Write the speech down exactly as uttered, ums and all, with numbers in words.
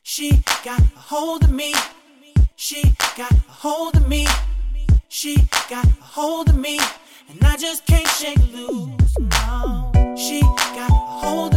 She got a hold of me. She got a hold of me. She got a hold of me, and I just can't shake loose. No, she got a hold